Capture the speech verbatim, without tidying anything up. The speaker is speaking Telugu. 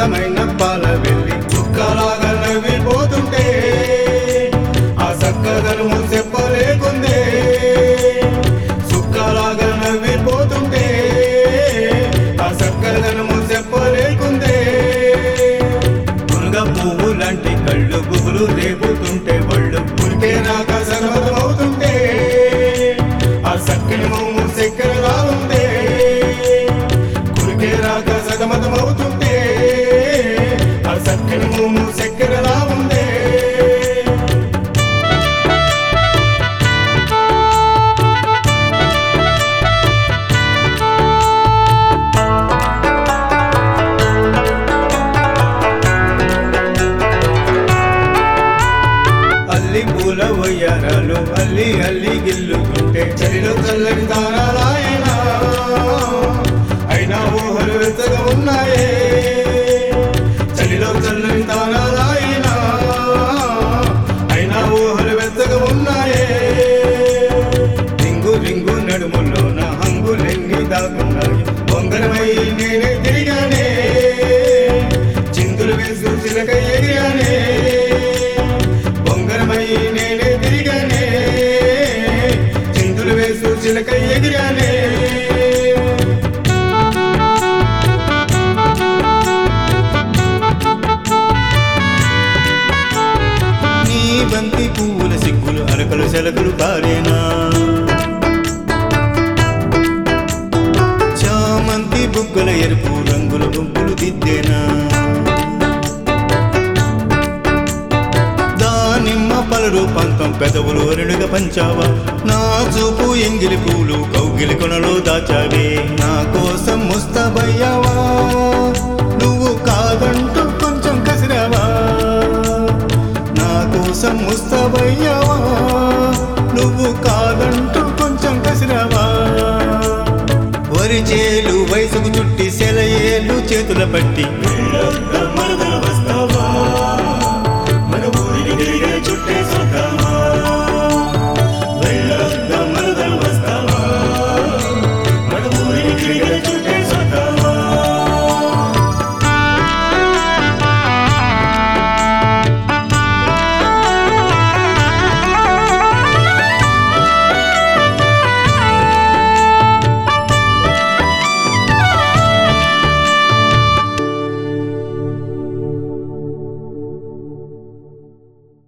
అందమైన పాల వెళ్ళి చుక్కలాగా నవ్విపోతుంటే ఆ చక్కదనము చెప్పలేకుందే చుక్కలాగా నవ్విపోతుంటే ఆ చక్కదనము చెప్పలేకుందే మునగ పువ్వు లాంటి కళ్ళు గుబులు రేపుతుంటే ఒళ్ళు పులికే నాక సగమవుతుంటే ఆ చక్కని మొమ్ము చక్కెరలా ఉందే కులికే రాక సగమవుతుంటే ఆ చక్కని మొమ్ము చక్కెరలా ఉందే అల్లి పూల వయ్యారాలు అల్లి అల్లి గిల్లుతుంటే చలిలో చల్లని తారాలైనా అయినా ఊహలు వెచ్చగా ఉన్నాయే చలిలో చల్లని తారాలైనా అయినా ఊహలు వెచ్చగా ఉన్నాయే రింగు రింగు నడుముల్లో నా హంగులెన్ని దాకున్నాయి బొంగరమై నేనే తిరిగానే చిందులు వేసు చిలక ఎగిరానే బొంగరమై నేనే తిరిగానే చిందులు వేసు చిలక ఎగిరానే నీ బంతి పువ్వుల సిగ్గులు అరకలు సెలకలు పారేనా చామంతి బుగ్గల ఎరుపు రంగుల గుంపులు దిద్దేనా దానిమ్మ పలరు పంతం పెదవులు రెండుగా పంచావా నా చూపు ఎంగిలి పూలు కౌగిలి కొనలో దాచావే నా కోసం ముస్తాబయ్యావా నువ్వు కాదంటూ కొంచెం కసిరావా నా కోసం ముస్తాబయ్యావా నువ్వు కాదంటూ కొంచెం కసిరావా వరిచేలు వయసుకు చుట్టి సెలయేలు చేతుల పట్టి